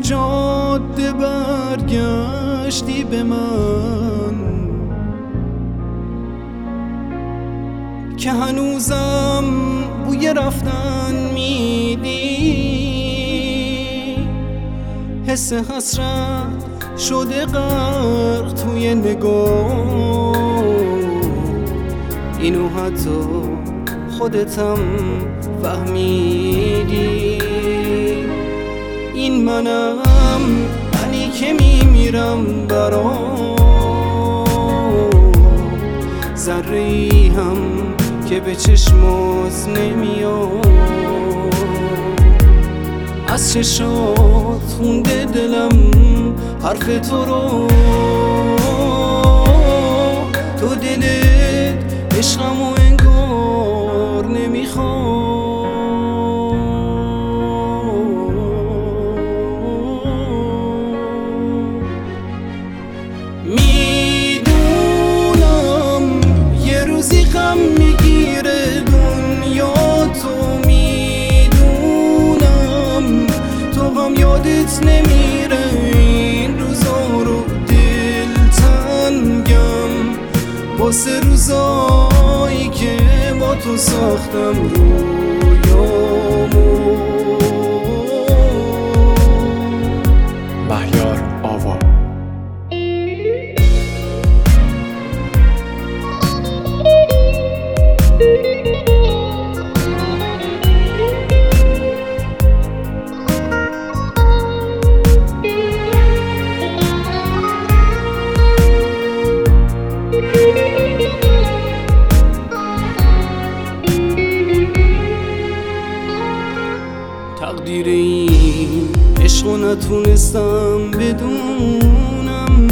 جاده برگشتی به من که هنوزم بوی رفتن میدی. حس حسرت شده غرق توی نگاه، اینو حتی خودتم فهمیدی. این منی که میمیرم برات، ذره‌ای هم که به چشمات نمیاد. از چشات خونده دلم حرف تو رو، تو دلت عشقمو انگار نمیخواد. میدونم یه روزی غم میگیره دنیا تو، میدونم تو غم یادت نمیره این روزا رو. دلتنگم واسه روزایی که با تو ساختم رویامو. مهیار آوا. تقدیر این عشقو نتونستم بدونم،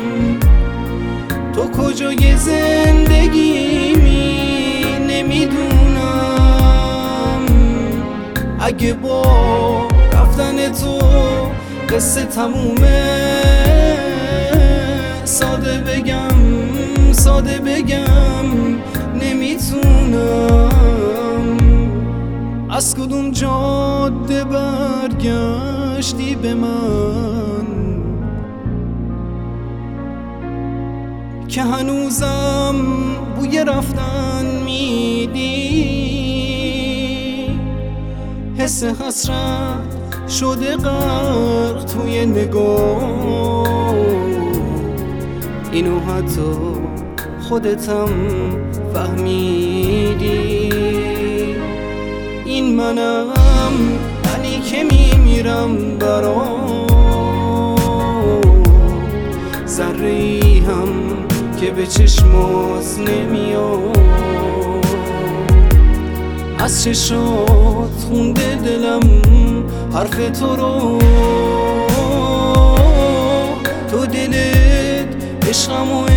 تو کجای زندگیمی نمیدونم. اگه با رفتن تو قصه تمومه، ساده بگم نمیتونم. از کدوم جاده برگشتی به من که هنوزم بوی رفتن میدی. حس حسرت شده غرق توی نگاه، اینو حتی خودتم فهمیدی. این منی که میمیرم برات، ذره‌ای هم که به چشمات نمیاد. از چشات خونده دلم حرف تو رو، تو دلت عشقمو